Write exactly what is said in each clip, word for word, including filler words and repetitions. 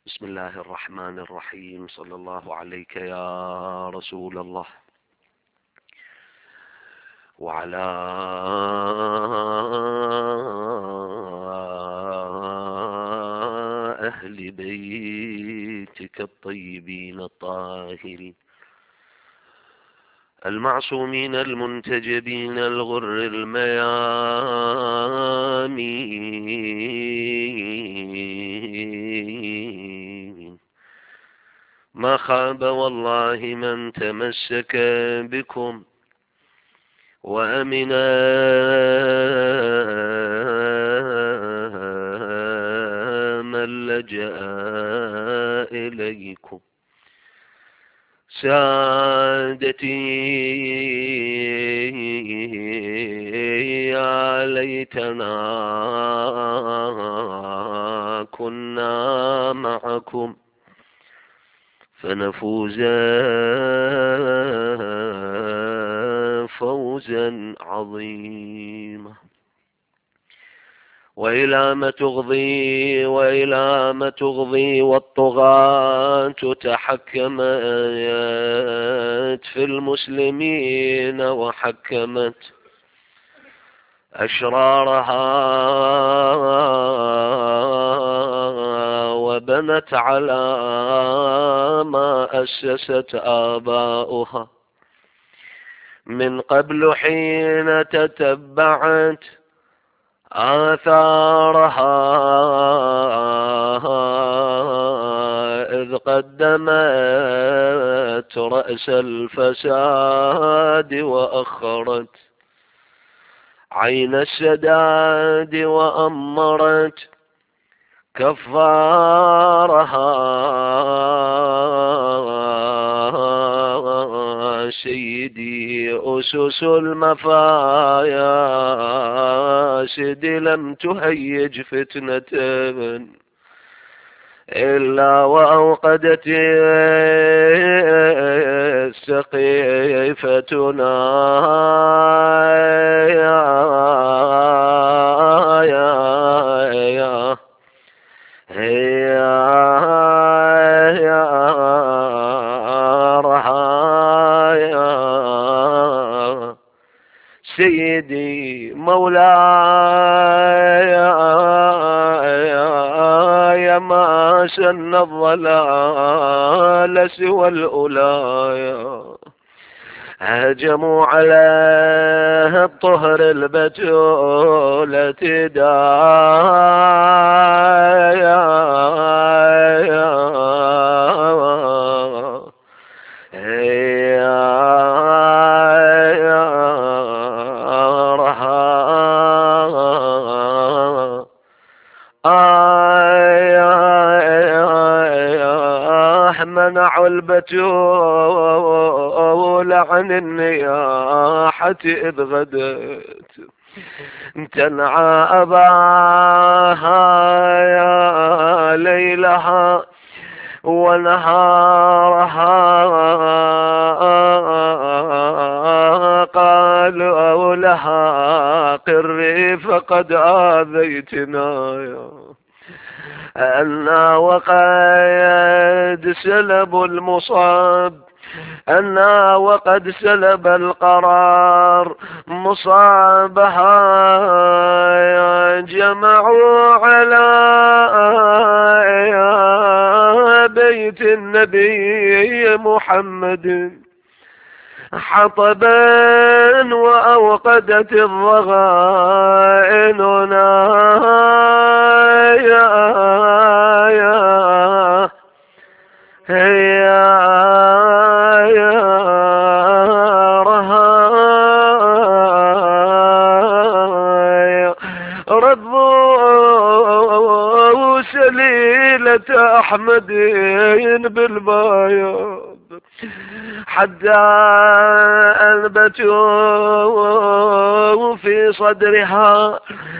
بسم الله الرحمن الرحيم. صلى الله عليك يا رسول الله وعلى أهل بيتك الطيبين الطاهرين المعصومين المنتجبين الغر الميامين. ما خاب والله من تمسك بكم وأمنا من لجأ إليكم. سادتي يا ليتنا كنا معكم فنفوز فوزا عظيما. وإلى ما تغضي وإلى ما تغضي والطغاة تحكمت في المسلمين وحكمت أشرارها وبنت على ما أسست آباؤها من قبل حين تتبعت آثارها إذ قدمت رأس الفساد وأخرت عين السداد وأمرت كفارها. سيدي أسس المفاسد لم تهيج فتنة إلا وأوقدت سقيفتنا يا يا يا يا يا رحايا. سيدي مولاي يا ما سن الضلال سوى الأولايا هجموا على الطهر البتولة دايا منعوا البتول عن النياحة إذ غدت تنعى أباها يا ليلها ونهارها قالوا لها قري فقد آذيتنا يا أنا وقد سلب المصاب أنا وقد سلب القرار مصابها جمعوا على بيت النبي محمد حطبا وأوقدت الضغائن يا يا يا يا رهايا رضوا سليلة أحمد بالبياض حتى أنبتوا في صدرها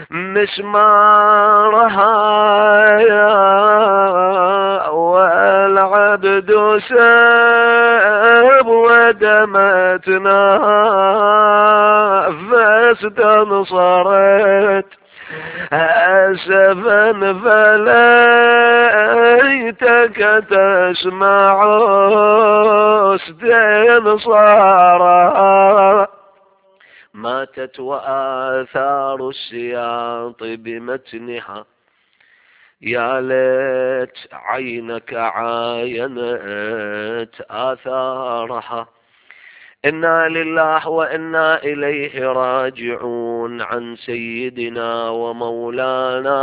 مسمارها والعبد ساب ودمتنا فاستنصرت أسفا فليتك تسمع استنصارا. ماتت وآثار السياط بمتنها، يا ليت عينك عاينت آثارها. إنا لله وإنا إليه راجعون، عن سيدنا ومولانا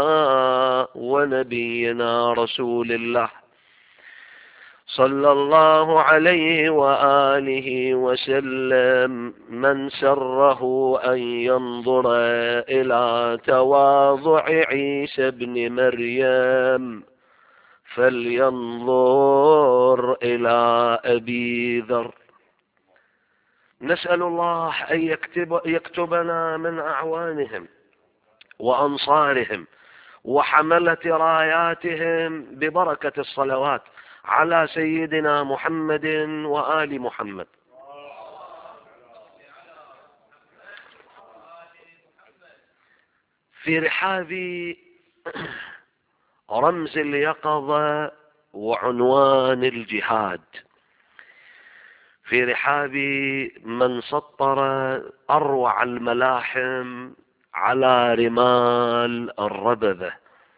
ونبينا رسول الله صلى الله عليه وآله وسلم. من سره أن ينظر إلى تواضع عيسى بن مريم فلينظر إلى أبي ذر. نسأل الله أن يكتب يكتبنا من أعوانهم وأنصارهم وحملة راياتهم ببركة الصلوات على سيدنا محمد وآل محمد. في رحاب رمز اليقظة وعنوان الجهاد، في رحاب من سطر أروع الملاحم على رمال الربذة،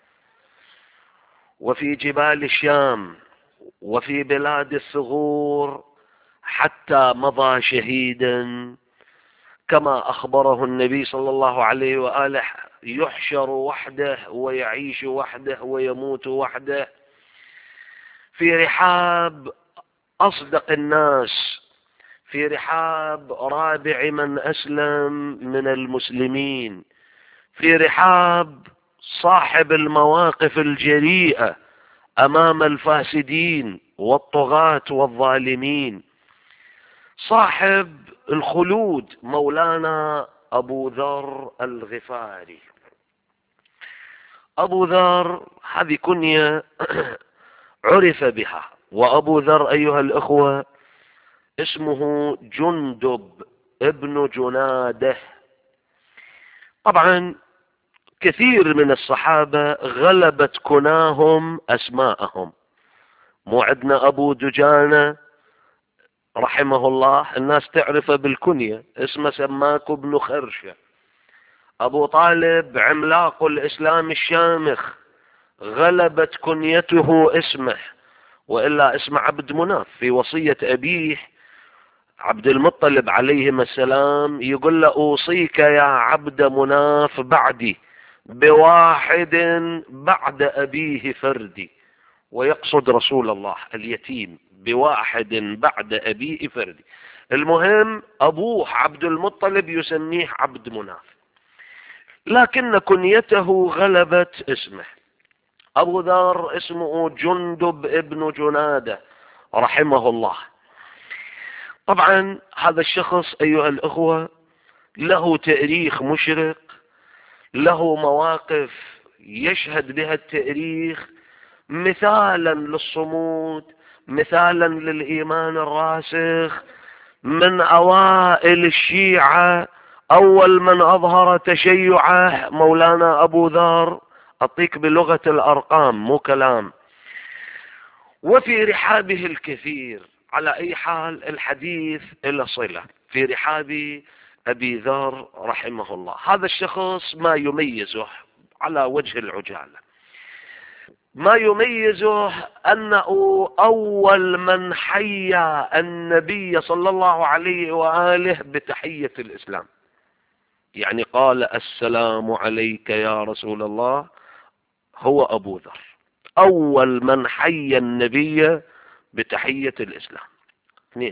وفي جبال الشام وفي بلاد الثغور، حتى مضى شهيدا كما أخبره النبي صلى الله عليه وآله: يحشر وحده ويعيش وحده ويموت وحده. في رحاب أصدق الناس، في رحاب رابع من أسلم من المسلمين، في رحاب صاحب المواقف الجريئة أمام الفاسدين والطغاة والظالمين، صاحب الخلود مولانا أبو ذر الغفاري. أبو ذر هذه كنية عرف بها، وأبو ذر أيها الأخوة اسمه جندب ابن جناده. طبعا كثير من الصحابة غلبت كناهم أسماءهم. مو عندنا أبو دجانة رحمه الله الناس تعرفه بالكنية، اسمه سماك بن خرشة. أبو طالب عملاق الإسلام الشامخ غلبت كنيته اسمه، وإلا اسم عبد مناف. في وصية أبيه عبد المطلب عليهما السلام يقول له: أوصيك يا عبد مناف بعدي بواحد بعد أبيه فردي، ويقصد رسول الله اليتيم، بواحد بعد أبيه فردي. المهم أبوه عبد المطلب يسميه عبد مناف، لكن كنيته غلبت اسمه. أبو ذر اسمه جندب ابن جنادة رحمه الله. طبعا هذا الشخص أيها الأخوة له تاريخ مشرق، له مواقف يشهد بها التاريخ مثالا للصمود، مثالا للإيمان الراسخ. من أوائل الشيعة، أول من أظهر تشيعه مولانا أبو ذر، أعطيك بلغة الأرقام مو كلام. وفي رحابه الكثير. على أي حال الحديث إلى صلة في رحاب أبي ذر رحمه الله. هذا الشخص ما يميزه على وجه العجالة، ما يميزه أنه أول من حيا النبي صلى الله عليه وآله بتحية الإسلام. يعني قال: السلام عليك يا رسول الله، هو أبو ذر أول من حيا النبي بتحية الإسلام. اثنين،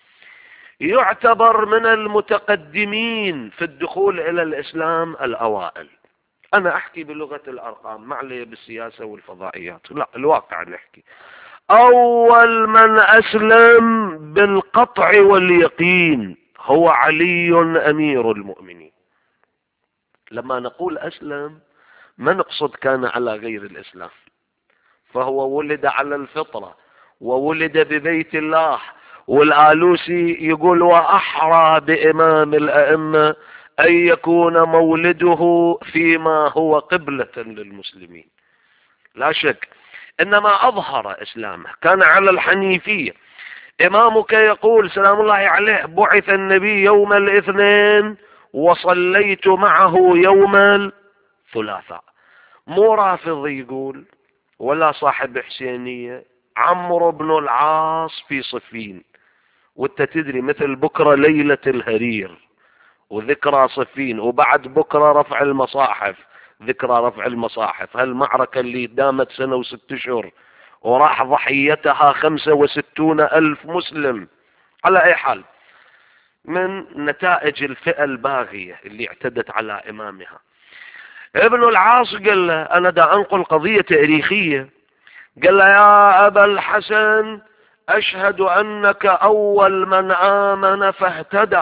يعتبر من المتقدمين في الدخول إلى الإسلام الأوائل. أنا أحكي بلغة الأرقام، ما علي بالسياسة والفضائيات، لا الواقع نحكي. أول من أسلم بالقطع واليقين هو علي أمير المؤمنين. لما نقول أسلم ما نقصد كان على غير الإسلام، فهو ولد على الفطرة وولد ببيت الله. والآلوسي يقول: وأحرى بإمام الأئمة أن يكون مولده فيما هو قبلة للمسلمين، لا شك، إنما أظهر إسلامه، كان على الحنيفية. إمامك يقول سلام الله عليه: بعث النبي يوم الاثنين وصليت معه يوم الثلاثاء. مو رافضي يقول ولا صاحب حسينية، عمرو بن العاص في صفين، وانت تدري مثل بكرة ليلة الهرير وذكرى صفين، وبعد بكرة رفع المصاحف، ذكرى رفع المصاحف، هالمعركة اللي دامت سنة وست اشهر وراح ضحيتها خمسة وستون ألف مسلم. على أي حال، من نتائج الفئة الباغية اللي اعتدت على إمامها، ابن العاص قال له: أنا دا أنقل قضية تاريخية، قال له: يا أبا الحسن، أشهد أنك أول من آمن فاهتدى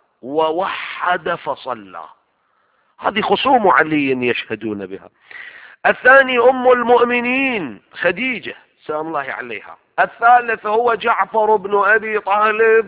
ووحد فصلى. هذه خصوم علي يشهدون بها. الثاني أم المؤمنين خديجة سلام الله عليها. الثالث هو جعفر بن أبي طالب.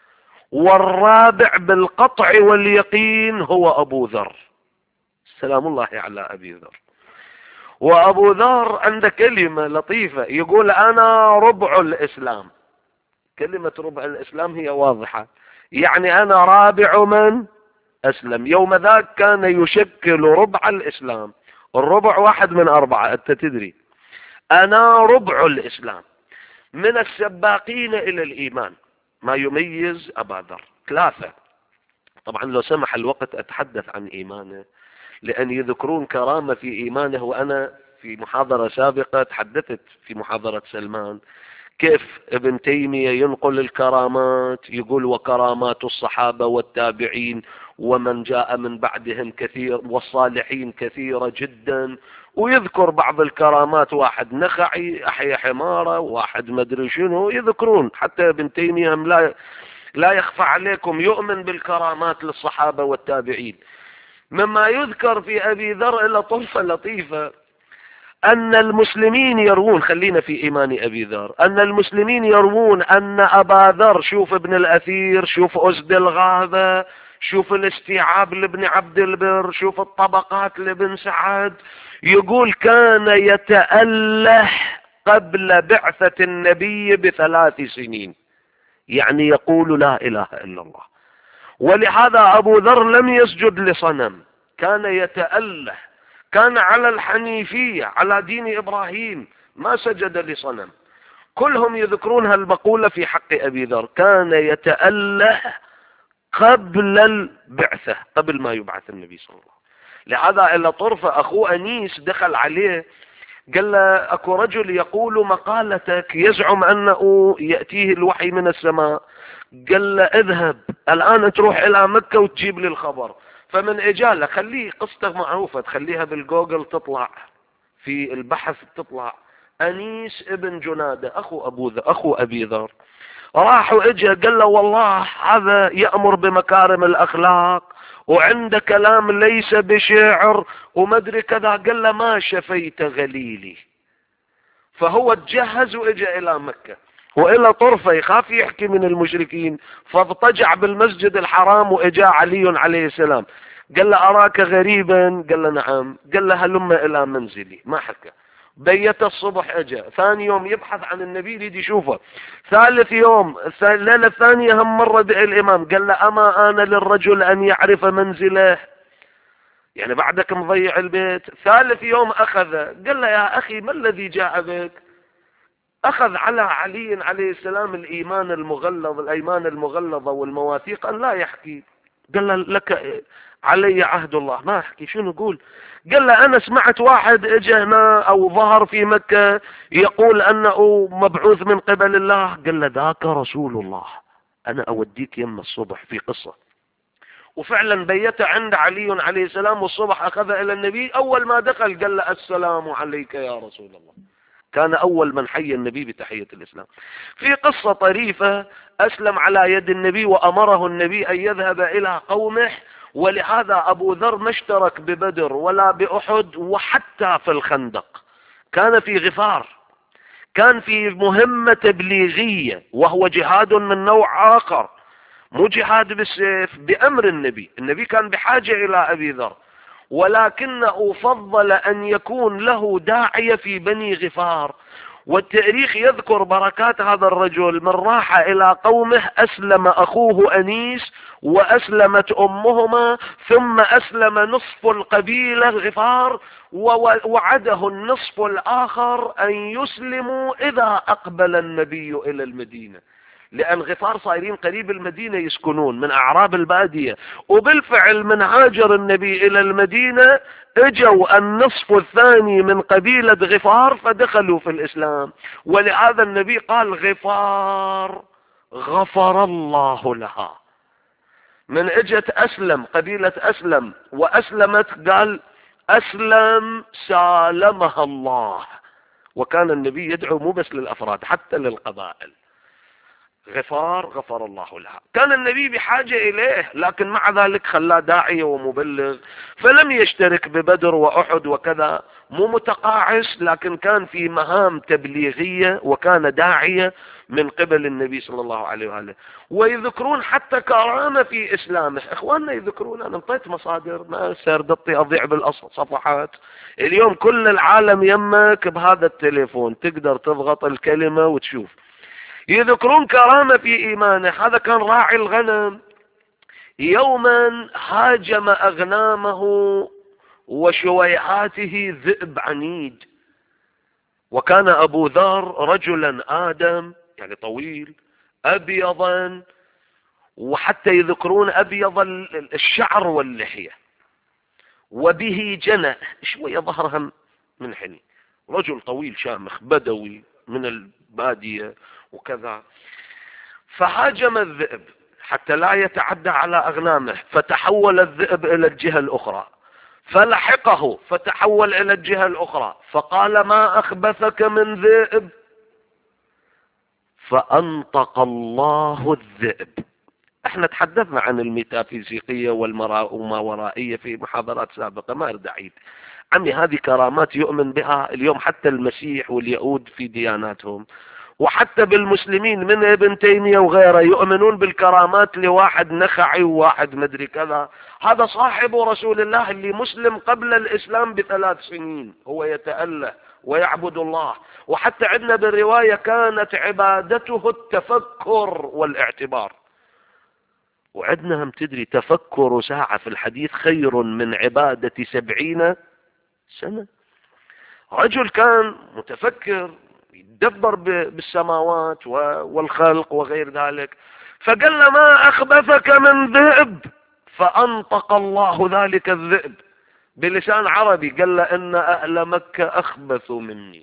والرابع بالقطع واليقين هو أبو ذر سلام الله على أبي ذر. وأبو ذر عنده كلمة لطيفة، يقول: أنا ربع الإسلام. كلمة ربع الإسلام هي واضحة، يعني أنا رابع من أسلم. يوم ذاك كان يشكل ربع الإسلام، الربع واحد من أربعة، أنت تدري. أنا ربع الإسلام، من السباقين إلى الإيمان، ما يميز أبا ذر ثلاثة. طبعا لو سمح الوقت أتحدث عن إيمانه، لأن يذكرون كرامة في إيمانه، وأنا في محاضرة سابقة تحدثت في محاضرة سلمان كيف ابن تيمية ينقل الكرامات، يقول: وكرامات الصحابة والتابعين ومن جاء من بعدهم كثير والصالحين كثيرة جدا، ويذكر بعض الكرامات، واحد نخعي أحيا حمارة، واحد مدري شنو، يذكرون. حتى ابن تيمية لا لا يخفى عليكم يؤمن بالكرامات للصحابة والتابعين. مما يذكر في أبي ذر إلى طرفة لطيفة، أن المسلمين يروون، خلينا في إيمان أبي ذر، أن المسلمين يروون أن أبا ذر، شوف ابن الأثير، شوف أسد الغابة، شوف الاستيعاب لابن عبد البر، شوف الطبقات لابن سعد، يقول: كان يتأله قبل بعثة النبي بثلاث سنين، يعني يقول لا إله إلا الله. ولهذا أبو ذر لم يسجد لصنم، كان يتأله، كان على الحنيفية، على دين إبراهيم، ما سجد لصنم. كلهم يذكرون هالمقولة في حق أبي ذر: كان يتأله قبل البعثة، قبل ما يبعث النبي صلى الله عليه وسلم. لهذا إلا طرفة أخوه أنيس دخل عليه قال له: أكو رجل يقول مقالتك، يزعم أنه يأتيه الوحي من السماء. قال له: اذهب الآن تروح إلى مكة وتجيب لي الخبر. فمن إجالة خليه، قصته معروفة، تخليها بالجوجل تطلع في البحث، تطلع أنيس ابن جنادة أخو أبو ذر أخو أبي ذر. راح وإجا قال له: والله هذا يأمر بمكارم الأخلاق وعنده كلام ليس بشعر ومدري كذا. قال له: ما شفيت غليلي. فهو تجهز وإجا إلى مكة، وإلى طرفة يخاف يحكي من المشركين، فاضطجع بالمسجد الحرام. وإجا علي عليه السلام قال له: أراك غريبا. قال له: نعم. قال له: هلم إلى منزلي. ما حكى. بيت الصبح اجا، ثاني يوم يبحث عن النبي يريد يشوفه، ثالث يوم الليلة الثانية هم مرة بقى الإمام قال له: أما آن للرجل أن يعرف منزله، يعني بعدك مضيع البيت. ثالث يوم أخذ، قال له: يا أخي ما الذي جاء بك؟ أخذ على علي عليه السلام الإيمان المغلظ، الأيمان المغلظة والمواثيق أن لا يحكي. قال له: لك علي عهد الله ما أحكي. شنو نقول؟ قال له: أنا سمعت واحد اجى هنا أو ظهر في مكة يقول أنه مبعوث من قبل الله. قال له: ذاك رسول الله، أنا أوديك يم الصبح في قصة. وفعلا بيت عند علي عليه السلام، والصبح أخذ إلى النبي. أول ما دخل قال له: السلام عليك يا رسول الله. كان أول من حي النبي بتحية الإسلام. في قصة طريفة، أسلم على يد النبي وأمره النبي أن يذهب إلى قومه، ولهذا أبو ذر ما اشترك ببدر ولا بأحد وحتى في الخندق، كان في غفار، كان في مهمة تبليغية وهو جهاد من نوع آخر. مو جهاد بالسيف، بأمر النبي. النبي كان بحاجة إلى أبي ذر، ولكنه فضل أن يكون له داعية في بني غفار. والتاريخ يذكر بركات هذا الرجل. من راح إلى قومه أسلم أخوه أنيس وأسلمت أمهما، ثم أسلم نصف القبيلة غفار، ووعده النصف الآخر أن يسلموا إذا أقبل النبي إلى المدينة، لأن غفار صايرين قريب المدينة يسكنون من أعراب البادية. وبالفعل من هاجر النبي إلى المدينة اجوا النصف الثاني من قبيلة غفار فدخلوا في الإسلام. ولهذا النبي قال غفار غفر الله لها. من اجت أسلم، قبيلة أسلم وأسلمت، قال أسلم سالمها الله. وكان النبي يدعو مو بس للأفراد حتى للقبائل. غفار غفر الله لها. كان النبي بحاجة إليه، لكن مع ذلك خلاه داعية ومبلغ، فلم يشترك ببدر وأحد وكذا، مو متقاعس، لكن كان في مهام تبليغية وكان داعية من قبل النبي صلى الله عليه وآله. ويذكرون حتى كرامة في إسلامه. إخواننا يذكرون، أنا انطيت مصادر ما سردطي أضيع بالصفحات. اليوم كل العالم يمك بهذا التليفون، تقدر تضغط الكلمة وتشوف. يذكرون كرامة في إيمانه. هذا كان راعي الغنم، يوما هاجم أغنامه وشويعاته ذئب عنيد. وكان أبو ذر رجلا آدم، يعني طويل أبيضا، وحتى يذكرون أبيض الشعر واللحية، وبه جنة شوية ظهرها منحني. رجل طويل شامخ بدوي من البادية وكذا. فهاجم الذئب حتى لا يتعدى على أغنامه، فتحول الذئب إلى الجهة الأخرى، فلحقه فتحول إلى الجهة الأخرى، فقال ما أخبثك من ذئب؟ فأنطق الله الذئب. احنا تحدثنا عن الميتافيزيقية والماورائية في محاضرات سابقة، ما أريد أعيد. عمي هذه كرامات يؤمن بها اليوم حتى المسيح واليهود في دياناتهم، وحتى بالمسلمين من ابن تيمية وغيره يؤمنون بالكرامات لواحد نخعي وواحد مدري كذا. هذا صاحب رسول الله اللي مسلم قبل الإسلام بثلاث سنين، هو يتأله ويعبد الله. وحتى عندنا بالرواية كانت عبادته التفكر والاعتبار. وعندنا هم تدري تفكر ساعة في الحديث خير من عبادة سبعين سنة. رجل كان متفكر يدبر بالسماوات والخلق وغير ذلك. فقال له ما أخبثك من ذئب؟ فأنطق الله ذلك الذئب بلسان عربي، قال له إن أهل مكة أخبثوا مني.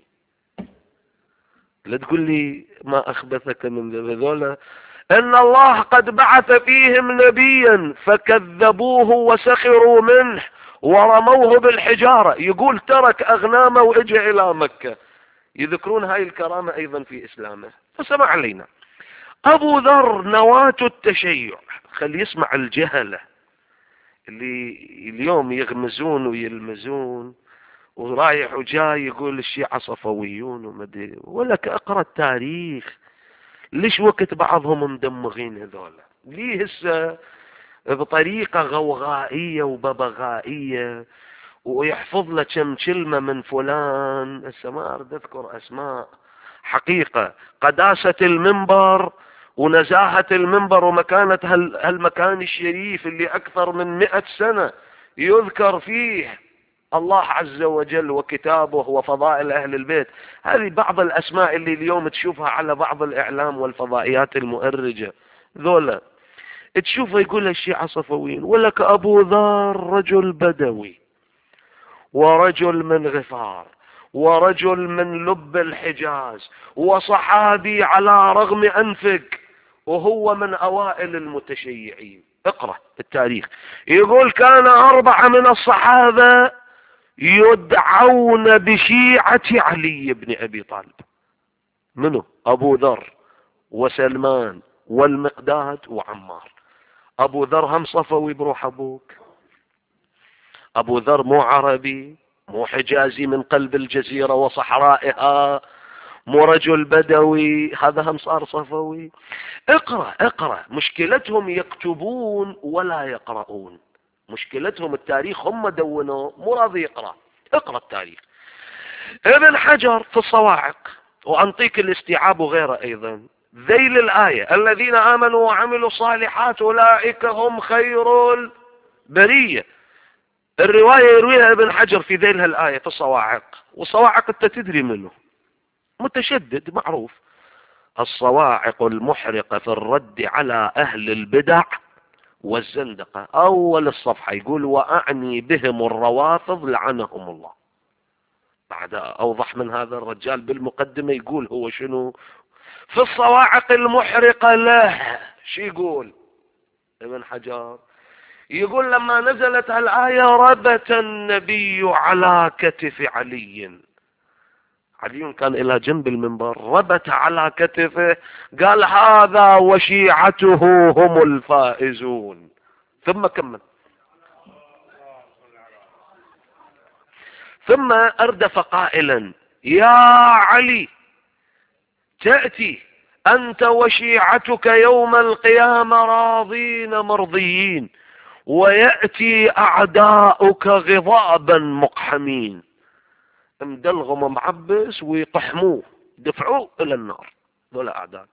لا تقول لي ما أخبثك من ذئب، ذولا إن الله قد بعث فيهم نبيا فكذبوه وسخروا منه ورموه بالحجارة. يقول ترك أغنامه وإجى إلى مكة. يذكرون هاي الكرامة أيضا في إسلامه. فسمع علينا أبو ذر نواة التشيع. خلي يسمع الجهلة اللي اليوم يغمزون ويلمزون ورايح وجاي يقول الشيعة صفويون ومدري، ولك اقرأ التاريخ. ليش وقت بعضهم مدمغين هذولا؟ ليه هسه بطريقة غوغائية وببغائية ويحفظ له كم كلمة من فلان؟ هسه ما أريد أذكر أسماء. حقيقة قداسة المنبر ونزاهة المنبر ومكانة هالمكان الشريف اللي أكثر من مئة سنة يذكر فيه الله عز وجل وكتابه وفضائل أهل البيت. هذه بعض الأسماء اللي اليوم تشوفها على بعض الإعلام والفضائيات المؤرجة. ذولا تشوفه يقول الشيعة صفويين، ولك أبو ذر رجل بدوي ورجل من غفار ورجل من لب الحجاز وصحابي على رغم أنفك، وهو من أوائل المتشيعين. اقرأ التاريخ. يقول كان أربعة من الصحابة يدعون بشيعة علي بن أبي طالب. منه؟ أبو ذر وسلمان والمقداد وعمار. أبو ذر هم صفوي بروح أبوك. أبو ذر مو عربي، مو حجازي من قلب الجزيرة وصحرائها، مو رجل بدوي، هذا هم صار صفوي. اقرأ اقرأ. مشكلتهم يكتبون ولا يقرؤون، مشكلتهم التاريخ هم دونوا مو راضي يقرأ. اقرأ التاريخ. ابن حجر في الصواعق وأنطيك الاستيعاب وغيره أيضا، ذيل الآية الذين آمنوا وعملوا الصالحات أولئك هم خير البرية، الرواية يرويها ابن حجر في ذيل الآية في الصواعق. والصواعق انت تدري منه، متشدد معروف. الصواعق المحرقة في الرد على أهل البدع والزندقة. أول الصفحة يقول وأعني بهم الروافض لعنهم الله. بعد أوضح من هذا الرجال بالمقدمة يقول هو شنو في الصواعق المحرقة له. شو يقول ابن حجر؟ يقول لما نزلت الآية ربت النبي على كتف علي، علي كان إلى جنب المنبر، ربت على كتفه، قال هذا وشيعته هم الفائزون. ثم كمل، ثم أردف قائلا يا علي تأتي أنت وشيعتك يوم القيامة راضين مرضيين، ويأتي أعداؤك غضابا مقحمين، مدلغم معبس ويقحموه دفعوه إلى النار. ذولا أعداء.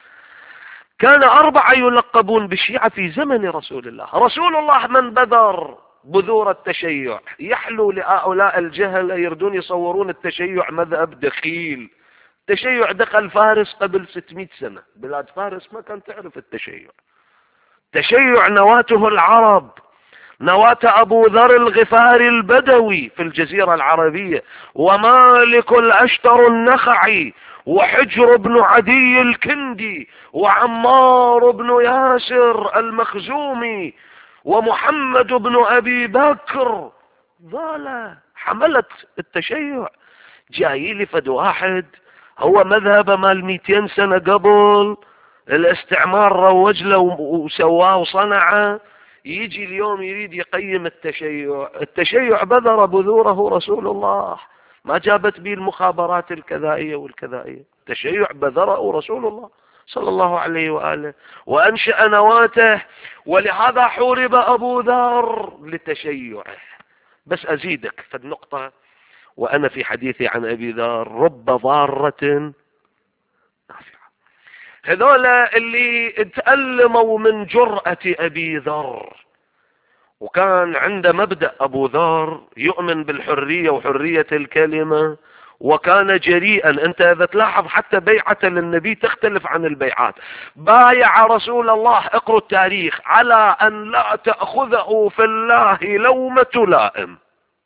كان أربعة يلقبون بالشيعة في زمن رسول الله. رسول الله من بذر بذور التشيع، يحلو لهؤلاء الجهل يردون يصورون التشيع مذهب دخيل. التشيع دخل فارس قبل ستمائة سنة، بلاد فارس ما كان تعرف التشيع. تشيع نواته العرب، نواة أبو ذر الغفاري البدوي في الجزيرة العربية، ومالك الأشتر النخعي، وحجر بن عدي الكندي، وعمار بن ياسر المخزومي، ومحمد بن أبي بكر. ذولا حملت التشيع. جاي لي فد واحد هو مذهب مال مئتين سنة قبل الاستعمار روج له وسواه وصنعه، يجي اليوم يريد يقيم التشيع. التشيع بذر بذوره رسول الله، ما جابت به المخابرات الكذائية والكذائية. التشيع بذره رسول الله صلى الله عليه وآله وأنشأ نواته، ولهذا حورب أبو ذر لتشيعه. بس أزيدك في النقطة، وأنا في حديثي عن أبي ذر رب ضارة نافعة. هذولا اللي تألموا من جرأة أبي ذر، وكان عنده مبدأ أبو ذر يؤمن بالحرية وحرية الكلمة، وكان جريئا. انت اذا تلاحظ حتى بيعة للنبي تختلف عن البيعات. بايع رسول الله، اقروا التاريخ، على ان لا تأخذه في الله لومة لائم.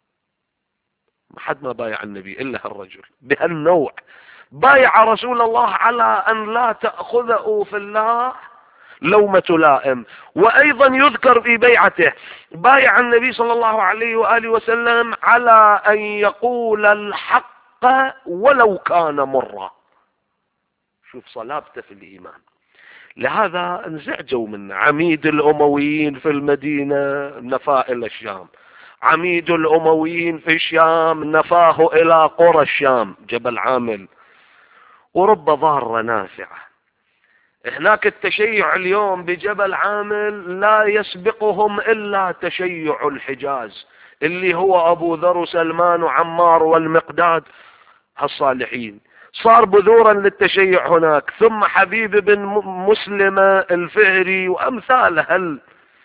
ما حد ما بايع النبي الا هالرجل بهالنوع. بايع رسول الله على ان لا تأخذه في الله لومة لائم. وايضا يذكر في بيعته بايع النبي صلى الله عليه وآله وسلم على ان يقول الحق ولو كان مرة. شوف صلابته في الإيمان. لهذا انزعجوا من عميد الأمويين في المدينة، نفاه إلى الشام. عميد الأمويين في الشام نفاه إلى قرى الشام جبل عامل. ورب ضارة نافعة. هناك التشيع اليوم بجبل عامل لا يسبقهم إلا تشيع الحجاز، اللي هو أبو ذر وسلمان وعمار والمقداد، هالصالحين. صار بذورا للتشيع هناك. ثم حبيب بن مسلمة الفهري وأمثال هل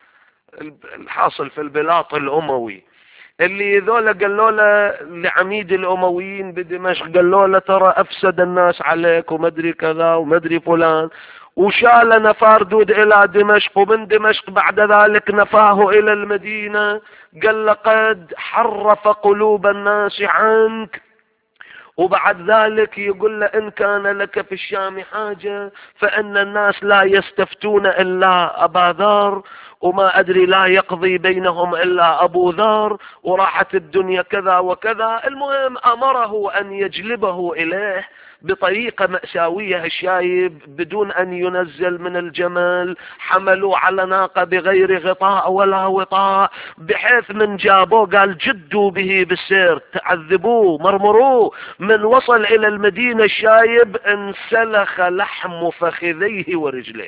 الحاصل في البلاط الأموي، اللي ذولا قالوا له لعميد الأمويين بدمشق، قالوا له ترى أفسد الناس عليك ومدري كذا ومدري فلان، وشال نفار دود إلى دمشق، ومن دمشق بعد ذلك نفاه إلى المدينة. قال لقد حرف قلوب الناس عنك. وبعد ذلك يقول له إن كان لك في الشام حاجة فإن الناس لا يستفتون إلا أبا ذر، وما أدري لا يقضي بينهم إلا أبو ذر، وراحت الدنيا كذا وكذا. المهم أمره أن يجلبه إليه بطريقة مأساوية. الشايب بدون أن ينزل من الجمل حملوا على ناقة بغير غطاء ولا وطاء، بحيث من جابوه قال جدوا به بالسير، تعذبوه مرمروه من وصل الى المدينة الشايب انسلخ لحم فخذيه ورجليه.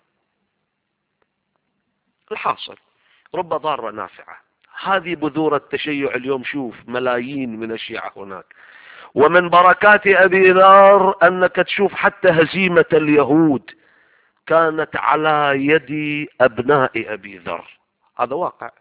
الحاصل رب ضارة نافعة. هذه بذور التشيع اليوم. شوف ملايين من الشيعة هناك. ومن بركات أبي ذر أنك تشوف حتى هزيمة اليهود كانت على يد أبناء أبي ذر. هذا واقع.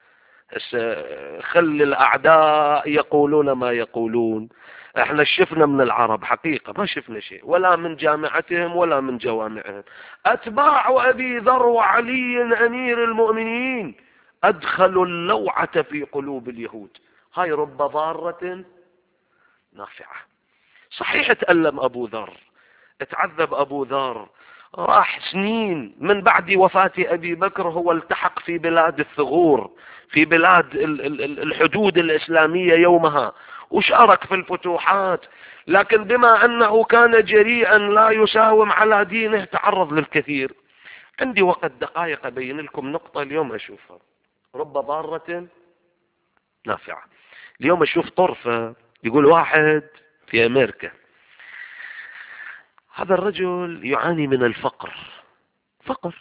خلي الأعداء يقولون ما يقولون، احنا شفنا من العرب حقيقة ما شفنا شيء، ولا من جامعتهم ولا من جوامعهم. أتباع أبي ذر وعلي أمير المؤمنين أدخلوا اللوعة في قلوب اليهود. هاي رب ضارة نافعة. صحيح تألم أبو ذر، اتعذب أبو ذر، راح سنين من بعد وفاة أبي بكر هو التحق في بلاد الثغور، في بلاد الحدود الإسلامية يومها، وشارك في الفتوحات، لكن بما أنه كان جريئا لا يساوم على دينه تعرض للكثير. عندي وقت دقائق أبين لكم نقطة اليوم أشوفها. رب ضارة نافعة. اليوم أشوف طرفة، يقول واحد في أمريكا، هذا الرجل يعاني من الفقر، فقر،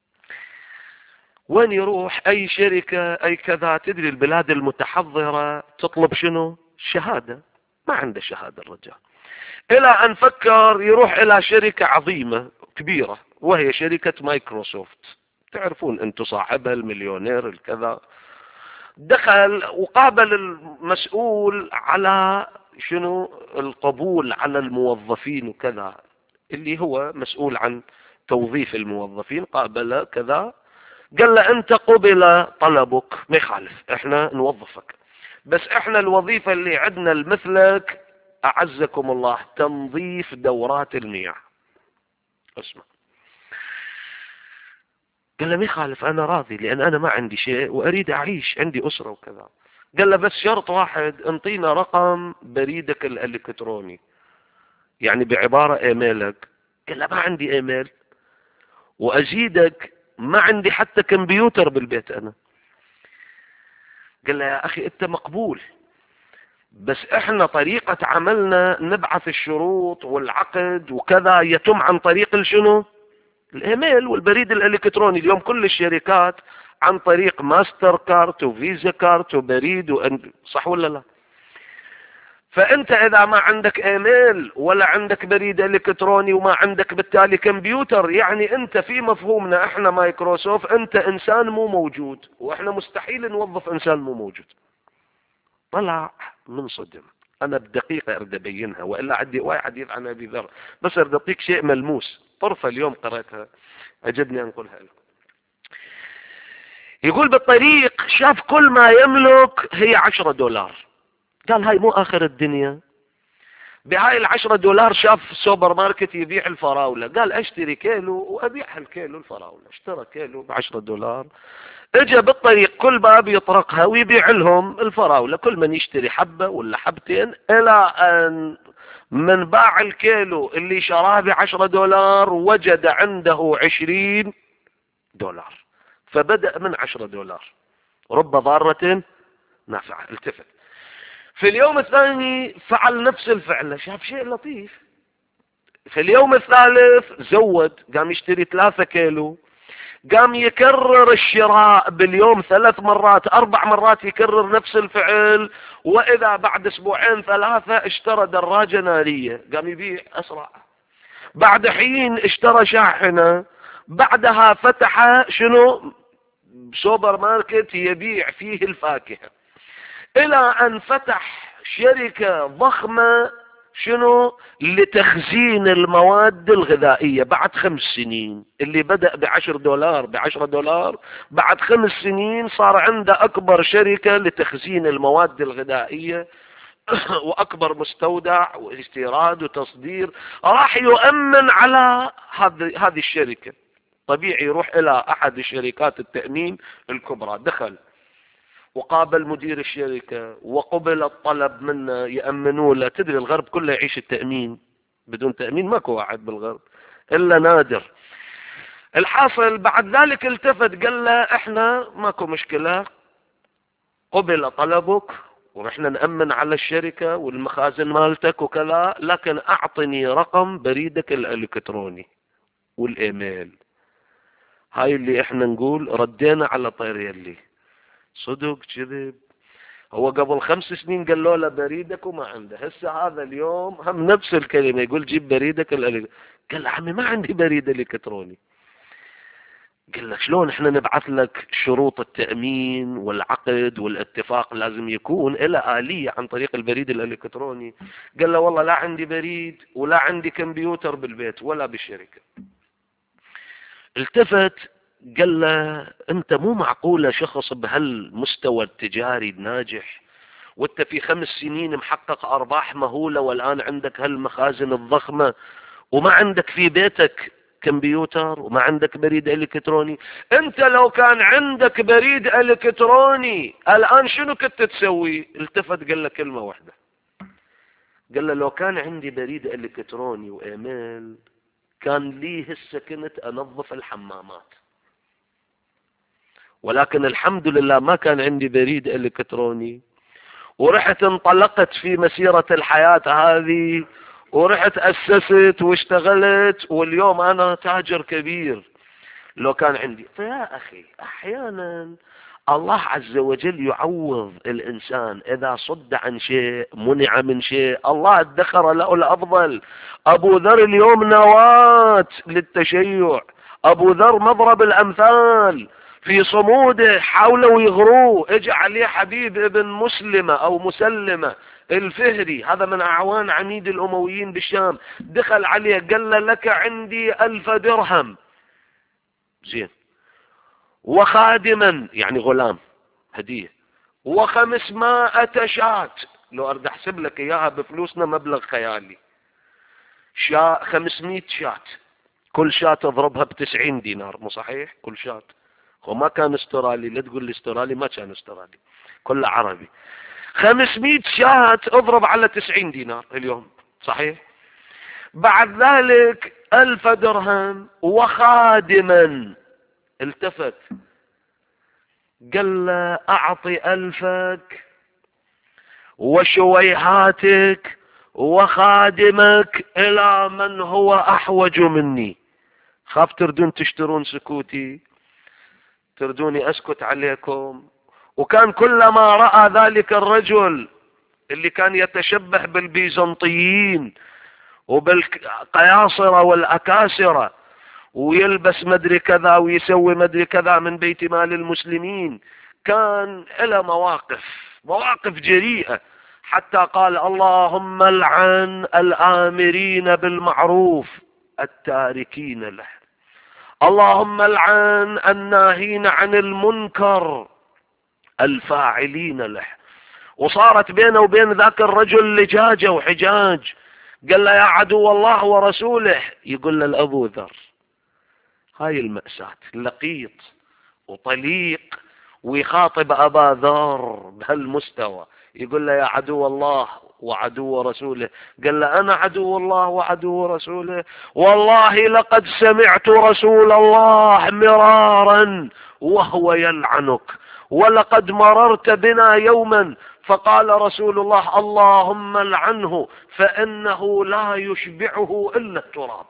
وين يروح أي شركة أي كذا، تدري البلاد المتحضرة تطلب شنو؟ شهادة، ما عنده شهادة الرجال، إلى أن فكر يروح إلى شركة عظيمة كبيرة وهي شركة مايكروسوفت، تعرفون أنتم صاحبها المليونير الكذا. دخل وقابل المسؤول على شنو؟ القبول على الموظفين وكذا، اللي هو مسؤول عن توظيف الموظفين، قابل كذا، قال له أنت قبل طلبك، ما يخالف احنا نوظفك، بس احنا الوظيفة اللي عندنا المثلك أعزكم الله تنظيف دورات المياه. اسمع، قال له ما يخالف أنا راضي، لأن أنا ما عندي شيء وأريد أعيش، عندي أسرة وكذا. قال له بس شرط واحد، انطينا رقم بريدك الإلكتروني، يعني بعبارة ايميلك. قال له ما عندي ايميل، وأزيدك ما عندي حتى كمبيوتر بالبيت أنا. قال له يا أخي أنت مقبول، بس احنا طريقة عملنا نبعث الشروط والعقد وكذا يتم عن طريق الشنو؟ الايميل والبريد الالكتروني. اليوم كل الشركات عن طريق ماستر كارت وفيزا كارت وبريد وأن... صح ولا لا؟ فانت اذا ما عندك ايميل ولا عندك بريد الكتروني وما عندك بالتالي كمبيوتر، يعني انت في مفهومنا احنا مايكروسوفت انت انسان مو موجود، واحنا مستحيل نوظف انسان مو موجود. طلع من صدم. انا بدقيقة اريد ابينها، والا عندي وايد حديث عن ابي ذر، بس اريد اعطيك شيء ملموس، طرفة اليوم قرأتها عجبني انقلها لكم. يقول بالطريق شاف كل ما يملك هي عشرة دولار، قال هاي مو اخر الدنيا. بهاي العشرة دولار شاف سوبر ماركت يبيع الفراولة، قال اشتري كيلو وابيعها الكيلو الفراولة، اشترى كيلو بعشرة دولار. اجى بالطريق كل باب يطرقها ويبيع لهم الفراولة، كل من يشتري حبة ولا حبتين، الى ان من باع الكيلو اللي شراه بعشرة دولار وجد عنده عشرين دولار، فبدأ من عشرة دولار. رب ضارة نافعة. التفت في اليوم الثاني فعل نفس الفعل، شاف شيء لطيف. في اليوم الثالث زود، قام يشتري ثلاثة كيلو، قام يكرر الشراء باليوم ثلاث مرات أربع مرات، يكرر نفس الفعل. وإذا بعد أسبوعين ثلاثة اشترى دراجة نارية، قام يبيع أسرع. بعد حين اشترى شاحنة، بعدها فتح شنو؟ سوبر ماركت يبيع فيه الفاكهة، إلى أن فتح شركة ضخمة شنو؟ لتخزين المواد الغذائية. بعد خمس سنين، اللي بدأ بعشر دولار بعشرة دولار، بعد خمس سنين صار عنده أكبر شركة لتخزين المواد الغذائية وأكبر مستودع واستيراد وتصدير. راح يؤمن على هذه الشركة. طبيعي يروح إلى أحد الشركات التأمين الكبرى، دخل وقابل مدير الشركة وقبل الطلب منه يأمنوا له. تدري الغرب كله يعيش التأمين، بدون تأمين ماكو واحد بالغرب إلا نادر. الحاصل بعد ذلك التفت قال له احنا ماكو مشكلة، قبل طلبك ونحن نأمن على الشركة والمخازن مالتك وكذا، لكن أعطني رقم بريدك الإلكتروني والإيميل. هاي اللي احنا نقول ردينا على طير يلي. صدق كذب؟ هو قبل خمس سنين قالوا له بريدك وما عنده، هسه هذا اليوم هم نفس الكلمة يقول جيب بريدك الإلكتروني. قال له عمي ما عندي بريد إلكتروني. قال لك شلون احنا نبعث لك شروط التأمين والعقد والاتفاق لازم يكون إلى آلية عن طريق البريد الإلكتروني. قال له والله لا عندي بريد ولا عندي كمبيوتر بالبيت ولا بالشركة. التفت قال له انت مو معقولة شخص بهالمستوى التجاري الناجح وانت في خمس سنين محقق ارباح مهولة والان عندك هالمخازن الضخمة وما عندك في بيتك كمبيوتر وما عندك بريد الكتروني. انت لو كان عندك بريد الكتروني الان شنو كنت تسوي؟ التفت قال له كلمة واحدة، قال له لو كان عندي بريد الكتروني وايميل كان لي هسه كنت انظف الحمامات، ولكن الحمد لله ما كان عندي بريد الكتروني، ورحت انطلقت في مسيرة الحياة هذه ورحت أسست واشتغلت واليوم أنا تاجر كبير. لو كان عندي. فيا أخي أحيانا الله عز وجل يعوض الإنسان إذا صد عن شيء منع من شيء، الله ادخر له الأفضل. أبو ذر اليوم نواة للتشيع، أبو ذر مضرب الأمثال في صموده، حاولوا يغروه، اجى عليه حبيب ابن مسلمة أو مسلمة الفهري، هذا من أعوان عميد الأمويين بالشام، دخل عليه قال له لك عندي ألف درهم زين وخادما يعني غلام هدية وخمسمائة شاة، لو أرد أحسب لك إياها بفلوسنا مبلغ خيالي، شاة خمسمائة شاة، كل شاة تضربها بتسعين دينار، مو صحيح؟ كل شاة وما كان استرالي، لا تقول لي استرالي، ما كان استرالي، كله عربي. خمسمائة شاة اضرب على تسعين دينار اليوم، صحيح؟ بعد ذلك ألف درهم وخادما. التفت قال له أعطي ألفك وشويهاتك وخادمك إلى من هو أحوج مني. خاف تردون تشترون سكوتي، تردوني أسكت عليكم. وكان كلما رأى ذلك الرجل اللي كان يتشبه بالبيزنطيين وبالقياصرة والأكاسرة ويلبس مدري كذا ويسوي مدري كذا من بيت مال المسلمين، كان له مواقف مواقف جريئة، حتى قال اللهم لعن الآمرين بالمعروف التاركين له، اللهم لعن الناهين عن المنكر الفاعلين له. وصارت بينه وبين ذاك الرجل لجاجة وحجاج. قال له يا عدو الله ورسوله، يقول له الأبو ذر. هاي المأساة، لقيط وطليق ويخاطب أبا ذر بهالمستوى، يقول له يا عدو الله وعدو رسوله. قال له أنا عدو الله وعدو رسوله؟ والله لقد سمعت رسول الله مرارا وهو يلعنك، ولقد مررت بنا يوما فقال رسول الله اللهم لعنه فإنه لا يشبعه إلا التراب.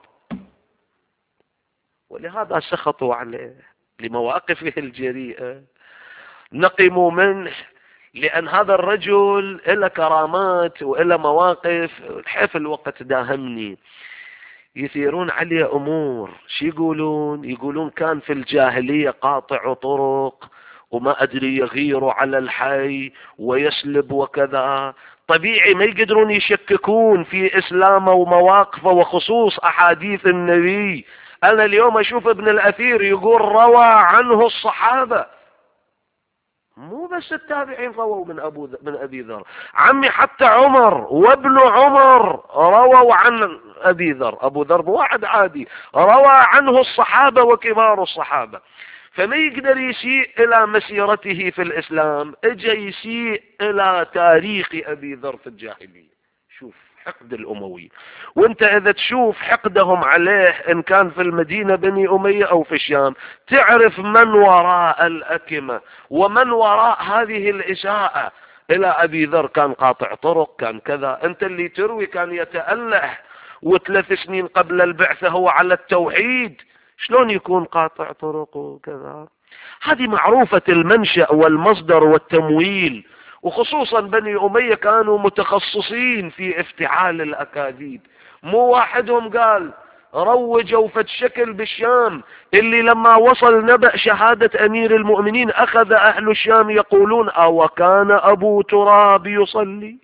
ولهذا سخطوا عليه لمواقفه الجريئة، نقموا منه، لأن هذا الرجل له كرامات وله مواقف. حيف الوقت داهمني. يثيرون عليه أمور، شي يقولون؟ يقولون كان في الجاهلية قاطع طرق وما أدري يغير على الحي ويسلب وكذا. طبيعي ما يقدرون يشككون في إسلامه ومواقفه وخصوص أحاديث النبي. أنا اليوم أشوف ابن الأثير يقول روى عنه الصحابة، مو بس التابعين رووا من أبو من أبي ذر، عمي حتى عمر وابن عمر رووا عن أبي ذر. أبو ذر مو واحد عادي، روى عنه الصحابة وكبار الصحابة. فما يقدر يسيء إلى مسيرته في الإسلام، اجى يسيء إلى تاريخ أبي ذر في الجاهلية. شوف حقد الأموي. وانت اذا تشوف حقدهم عليه ان كان في المدينة بني أمية او في الشام، تعرف من وراء الأكمة ومن وراء هذه الإساءة إلى أبي ذر كان قاطع طرق، كان كذا. أنت اللي تروي كان يتأله وثلاث سنين قبل البعثة هو على التوحيد، شلون يكون قاطع طرق وكذا؟ هذه معروفة المنشأ والمصدر والتمويل. وخصوصا بني أمية كانوا متخصصين في افتعال الأكاذيب. مو واحدهم قال روجوا فد شكل بالشام اللي لما وصل نبأ شهادة أمير المؤمنين أخذ أهل الشام يقولون أو كان أبو تراب يصلي.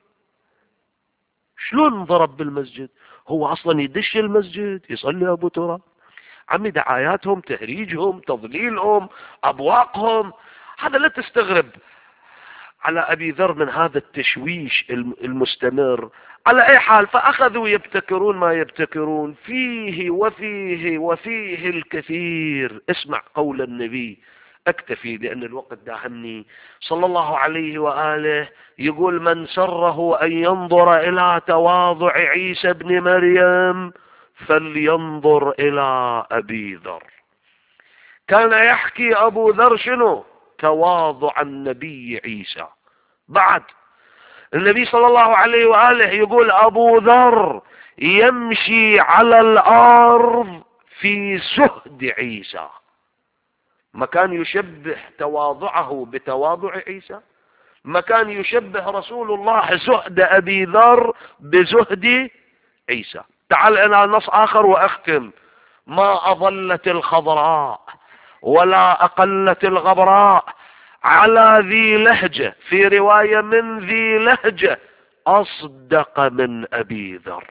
شلون ضرب بالمسجد؟ هو أصلا يدش المسجد يصلي أبو تراب؟ عمي دعاياتهم، تهريجهم، تضليلهم، أبواقهم، هذا لا تستغرب على أبي ذر من هذا التشويش المستمر. على أي حال، فأخذوا يبتكرون ما يبتكرون فيه وفيه وفيه الكثير. اسمع قول النبي، أكتفي لأن الوقت داهمني، صلى الله عليه وآله، يقول من سره أن ينظر إلى تواضع عيسى بن مريم فلينظر إلى أبي ذر. كان يحكي أبو ذر شنو؟ تواضع النبي عيسى. بعد النبي صلى الله عليه وآله يقول أبو ذر يمشي على الأرض في زهد عيسى. ما كان يشبه تواضعه بتواضع عيسى؟ ما كان يشبه رسول الله زهد أبي ذر بزهد عيسى؟ تعال إلى نص آخر وأختم. ما أظلت الخضراء ولا أقلت الغبراء على ذي لهجة، في رواية من ذي لهجة أصدق من أبي ذر.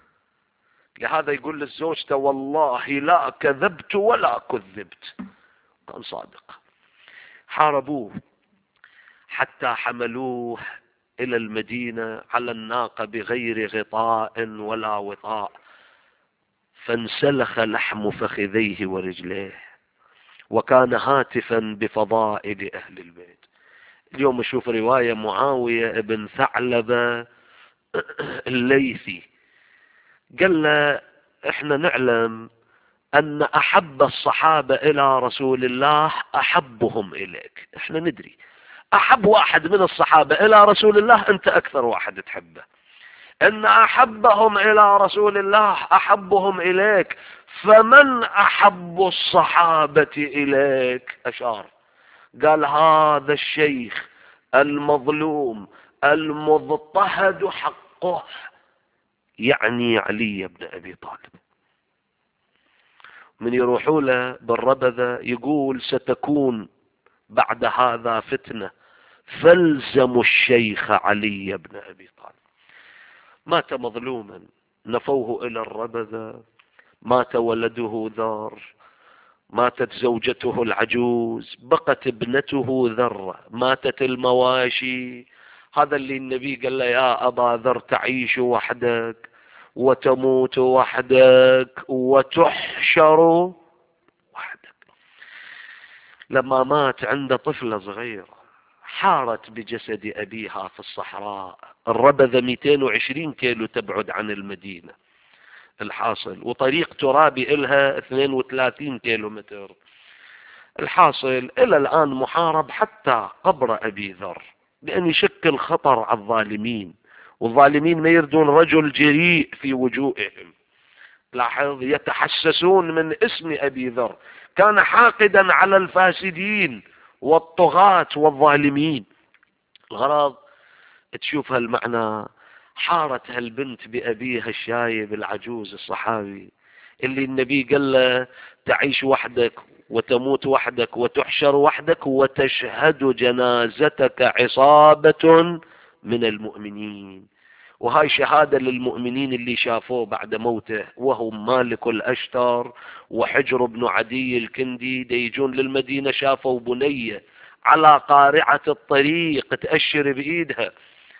لهذا يقول للزوجة والله لا كذبت ولا كذبت، كان صادق. حاربوه حتى حملوه إلى المدينة على الناقة بغير غطاء ولا وطاء، فانسلخ لحم فخذيه ورجليه، وكان هاتفا بفضائل أهل البيت. اليوم نشوف رواية معاوية ابن ثعلبة الليثي قال له احنا نعلم أن أحب الصحابة إلى رسول الله أحبهم إليك، احنا ندري أحب واحد من الصحابة إلى رسول الله أنت أكثر واحد تحبه، إن أحبهم إلى رسول الله أحبهم إليك، فمن أحب الصحابة إليك؟ أشار قال هذا الشيخ المظلوم المضطهد حقه، يعني علي بن أبي طالب. من يروحوا له بالربذة يقول ستكون بعد هذا فتنة فالزموا الشيخ علي بن أبي طالب. مات مظلوما، نفوه إلى الربذة، مات ولده ذر، ماتت زوجته العجوز، بقت ابنته ذرة، ماتت المواشي. هذا اللي النبي قال له يا أبا ذر تعيش وحدك وتموت وحدك وتحشر وحدك. لما مات عنده طفلة صغيرة حارت بجسد أبيها في الصحراء. الربذة مئتين وعشرين كيلو تبعد عن المدينة الحاصل، وطريق ترابي إلها اثنين وثلاثين كيلو متر. الحاصل إلى الآن محارب حتى قبر أبي ذر، لأن يشكل خطر على الظالمين، والظالمين ما يردون رجل جريء في وجوههم. لاحظ يتحسسون من اسم أبي ذر، كان حاقدا على الفاسدين والطغاة والظالمين. الغرض تشوف هالمعنى. حارت هالبنت بأبيها الشايب العجوز الصحابي اللي النبي قال له تعيش وحدك وتموت وحدك وتحشر وحدك وتشهد جنازتك عصابة من المؤمنين. وهاي شهادة للمؤمنين اللي شافوه بعد موته، وهم مالك الأشتر وحجر بن عدي الكندي، ديجون للمدينة شافوا بنية على قارعة الطريق تأشر بإيدها.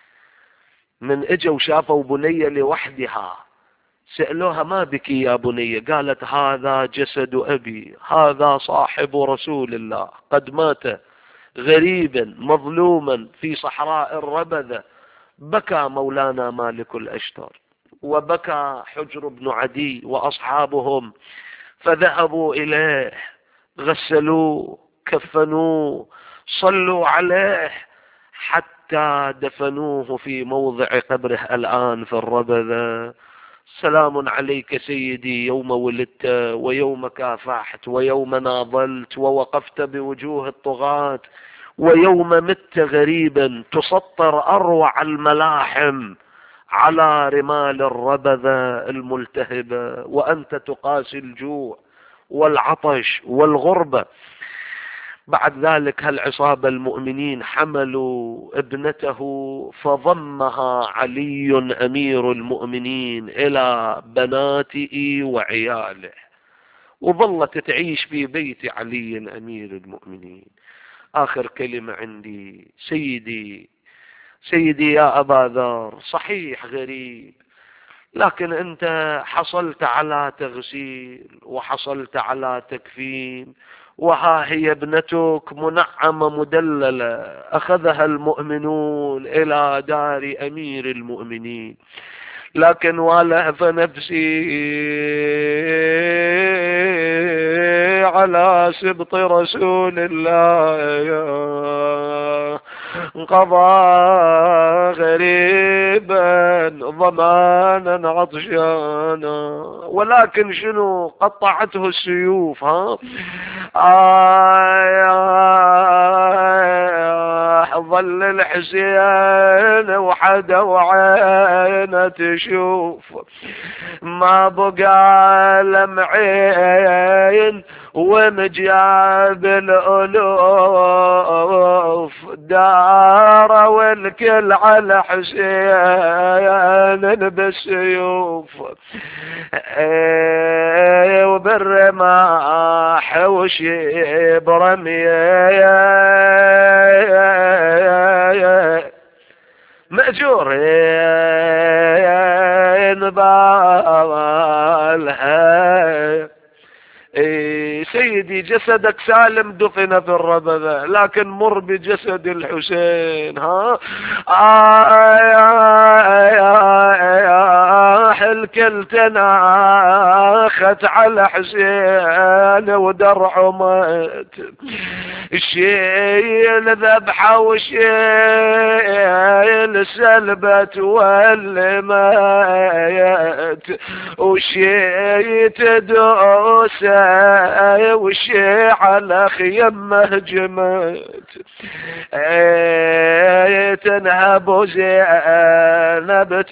من اجوا شافوا بنية لوحدها، سألوها ما بك يا بنية؟ قالت هذا جسد أبي، هذا صاحب رسول الله قد مات غريبا مظلوما في صحراء الربذة. بكى مولانا مالك الأشتر وبكى حجر بن عدي وأصحابهم، فذهبوا إليه غسلوه كفنوه صلوا عليه حتى حتى دفنوه في موضع قبره الآن في الربذة. سلام عليك سيدي يوم ولدت ويوم كافحت ويوم ناضلت ووقفت بوجوه الطغاة، ويوم مت غريبا تسطر أروع الملاحم على رمال الربذة الملتهبة، وأنت تقاسي الجوع والعطش والغربة. بعد ذلك هالعصابة المؤمنين حملوا ابنته فضمها علي أمير المؤمنين إلى بناته وعياله، وظلت تعيش في بيت علي أمير المؤمنين. آخر كلمة عندي، سيدي سيدي يا أبا ذر، صحيح غريب، لكن أنت حصلت على تغسيل وحصلت على تكفين، وها هي ابنتك منعمة مدللة أخذها المؤمنون إلى دار أمير المؤمنين، لكن ولهف نفسي على سبط رسول الله، قضى غريبا ضمانا عطشانا، ولكن شنو قطعته السيوف. ها آه ظل الحسين وحده وعينه تشوف، ما بقى لمعين ومجاب الألوف، دار والكل على حسين بالسيوف، وبالرماح وشيب رميه مأجور ينبالها. إيه سيدي جسدك سالم دفن في الربذة، لكن مر بجسد الحسين. ها الكل تناخت على حسين ودرعه مات، الشيل ذبحه وشيل سلبت واللي مات، وشي تدوسه وشي على خيمه جمت، تنهب زينب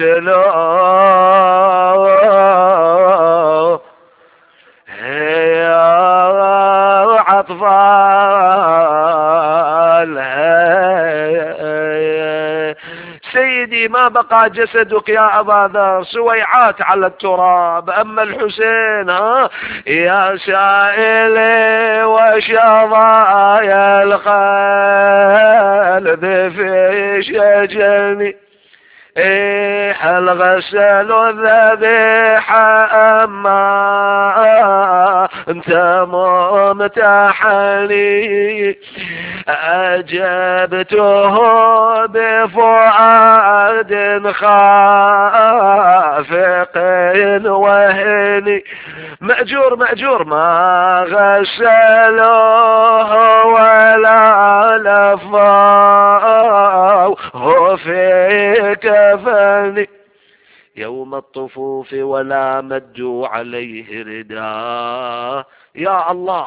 تلو أطفالها. سيدي ما بقى جسدك يا أبا ذر سويعات على التراب، أما الحسين ها يا سائلي وشظايا القلب في شجني، إيه هل غسل الذبيح أما أنت ممتحني، أجبته بفؤاد خافق وهني، مأجور مأجور ما غسله ولا لفاه في كفني يوم الطفوف ولا مدوا عليه رداء. يا الله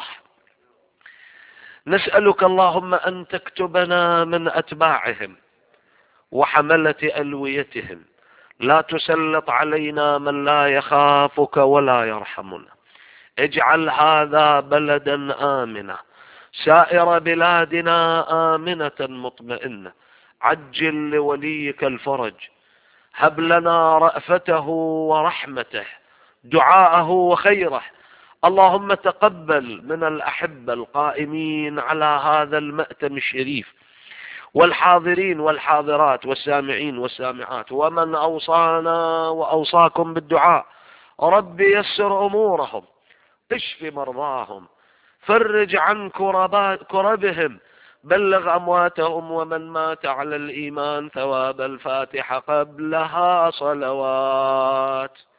نسألك اللهم أن تكتبنا من أتباعهم وحملة ألويتهم، لا تسلط علينا من لا يخافك ولا يرحمنا. اجعل هذا بلدا آمنا، سائر بلادنا آمنة مطمئنة، عجل لوليك الفرج، هب لنا رأفته ورحمته، دعاءه وخيره. اللهم تقبل من الأحبة القائمين على هذا المأتم الشريف والحاضرين والحاضرات والسامعين والسامعات، ومن أوصانا وأوصاكم بالدعاء. رب يسر أمورهم، اشف مرضاهم، فرج عن كربهم، بلغ أمواتهم، ومن مات على الإيمان ثواب الفاتحة قبلها صلوات.